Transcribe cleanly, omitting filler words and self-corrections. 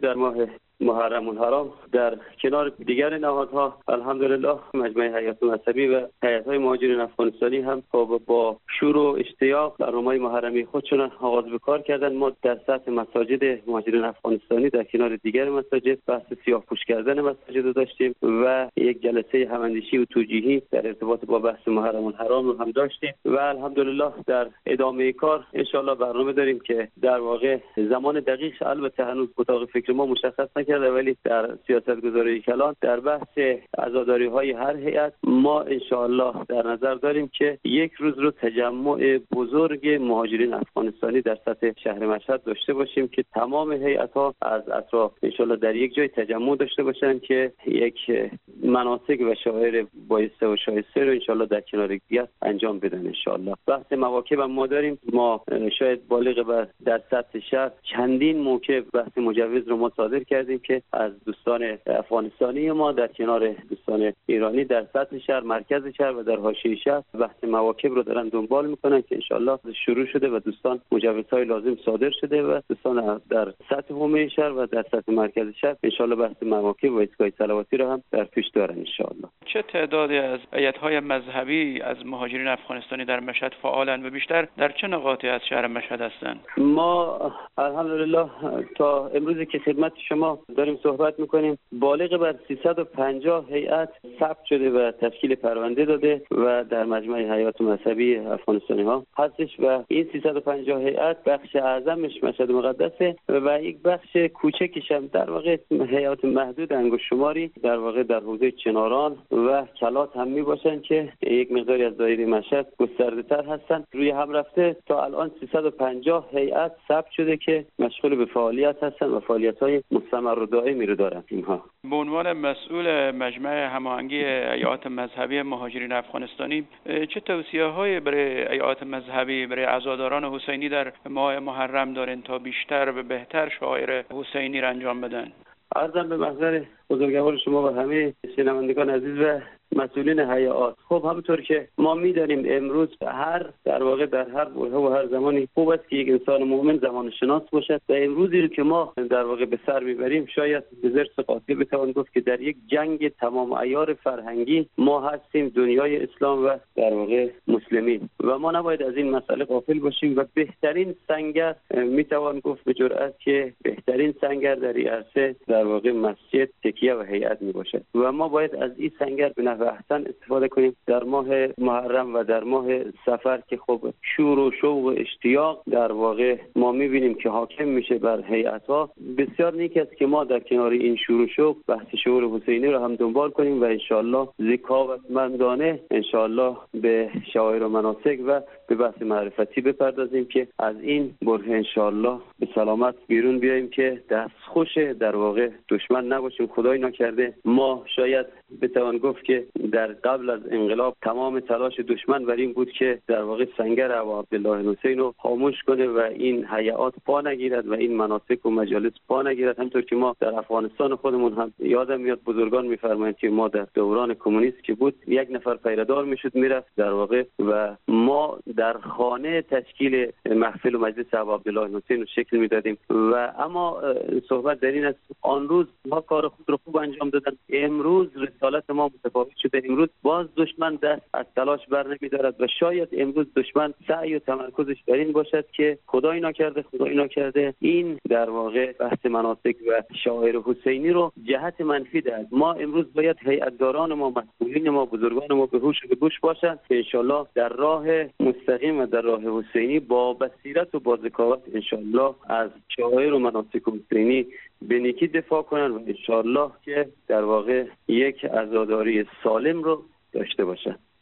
در ماه محرم الحرام در کنار دیگر نهادها الحمدلله مجمع هیئات مذهبی و هیئت‌های مهاجرین افغانستانی هم با شور و اشتیاق برنامه‌های محرمی خودشون آغاز به کار کردن. ما در سطح مساجد مهاجرین افغانستانی در کنار دیگر مساجد بحث سیاه‌پوش کردن مساجد رو داشتیم و یک جلسه هماندیشی و توجیهی در ارتباط با بحث محرم الحرام رو هم داشتیم و الحمدلله در ادامه کار ان شاءالله برنامه داریم که در واقع زمان دقیق البته هنوز اتاق فکر ما مشخص نکرده، ولی در سیاستگذاری کلان در بحث عزاداری‌های هر هیئت ما ان شاءالله در نظر داریم که یک روز رو تجمع بزرگ مهاجرین افغانستانی در سطح شهر مشهد داشته باشیم که تمام هیئت‌ها از اطراف ان شاءالله در یک جای تجمع داشته باشن که یک مناسک و شعائر بایسته و شایسته رو ان شاءالله در کنار دیگر انجام بدن ان شاءالله. بحث مواکب هم ما داریم. ما شاید بالغ بر در سطح شهر چندین موکب بحث مجوز رو ما صادر کردیم که از دوستان افغانستانی ما در کنار دوستان ایرانی در سطح شهر، مرکز شهر و در حاشیه شهر بحث مواکب رو دارن دنبال میکنن که انشالله شروع شده و دوستان مجوزهای لازم صادر شده و دوستان در سطح حومه شهر و در سطح مرکز شهر انشالله بحث مواکب و ایستگاه صلواتی رو هم در پیش دارن انشالله. چه تعدادی از هیئت‌های مذهبی از مهاجرین افغانستانی در مشهد فعالن و بیشتر در چه نقاطی از شهر مشهد هستند؟ ما الحمدلله تا امروزی که خدمت شما داریم صحبت میکنیم بالغ بر 350 هیئت ثبت شده و تشکیل پرونده داده و در مجمع هیئات مذهبی افغانستانی ها هستش و این 350 هیئت بخش اعظمش مشهد مقدسه و یک بخش کوچکش هم در واقع هیئات محدود انگشت شماری در واقع در حوزه چناران و کلات هم میباشن که یک مقداری از دایره مشهد گسترده تر هستن. روی هم رفته تا الان 350 هیئت ثبت شده که مشغول به فعالیت هستن و فعالیت‌های مستمر و دائمی رو دارن. اینها به عنوان مسئول مجمع هماهنگی هیئات مذهبی مهاجرین افغانستانی چه توصیه‌هایی برای هیئات مذهبی برای عزاداران حسینی در ماه محرم دارین تا بیشتر و بهتر شعائر حسینی را انجام بدن؟ عرضم به محضر بزرگوار شما و همه شنوندگان عزیز و مسئولین هیئات. خب همونطور که ما می‌دانیم امروز در واقع در هر بره و هر زمانی خوب است که یک انسان مؤمن زمان شناس باشد و امروزی رو که ما در واقع به سر میبریم شاید به زرس قاطع بتوان گفت که در یک جنگ تمام عیار فرهنگی ما هستیم، دنیای اسلام و در واقع مسلمین، و ما نباید از این مسئله غافل باشیم و بهترین سنگر میتوان گفت به جرئت که بهترین سنگر در این عرصه در واقع مسجد، تکیه و هیئت میباشد و ما باید از این سنگر به نحو احسن استفاده کنیم در ماه محرم و در ماه سفر که خب شور و شوق و اشتیاق در واقع ما میبینیم که حاکم میشه بر هیئت‌ها. بسیار نیک است که ما در کنار این شور و شوق بحث شعور حسینی رو هم دنبال کنیم و انشالله ذکاوتمندانه انشالله به شعائر و مناسک و به بحث معرفتی بپردازیم که از این بره انشالله به سلامت بیرون بیاییم که دستخوش در واقع دشمن نباشیم. خدای نکرده ما شاید بتوان گفت که در قبل از انقلاب تمام تلاش دشمن بر این بود که در واقع سنگر ابا عبدالله حسین رو خاموش کنه و این هیئات پا نگیرد و این مناسک و مجالس پا نگیرد. همونطور که ما در افغانستان خودمون هم یادم میاد بزرگان میفرمایند که ما در دوران کمونیست که بود یک نفر پیردار میشد میرفت در واقع و ما در خانه تشکیل محفل و مجلس ابا عبدالله حسین رو شکل میدادیم و اما صحبت در این است آن روز ما کار خود رو خوب انجام دادن، امروز رسالت ما متفاوت شده. امروز باز دشمن دست از تلاش بر نمی‌دارد و شاید امروز دشمن سعی و تمرکزش بر این باشد که خدای نکرده این در واقع بحث مناسک و شعائر حسینی رو جهت منفی دهد. ما امروز باید هیئت‌داران ما، مسئولین ما، بزرگان ما به هوش و به گوش باشند که انشالله در راه مستقیم و در راه حسینی با بصیرت و با ذکاوت انشالله از شعائر و مناسک حسینی به نیکی دفاع کنند و انشالله که در واقع یک عزاداری سالم رو داشته باشند.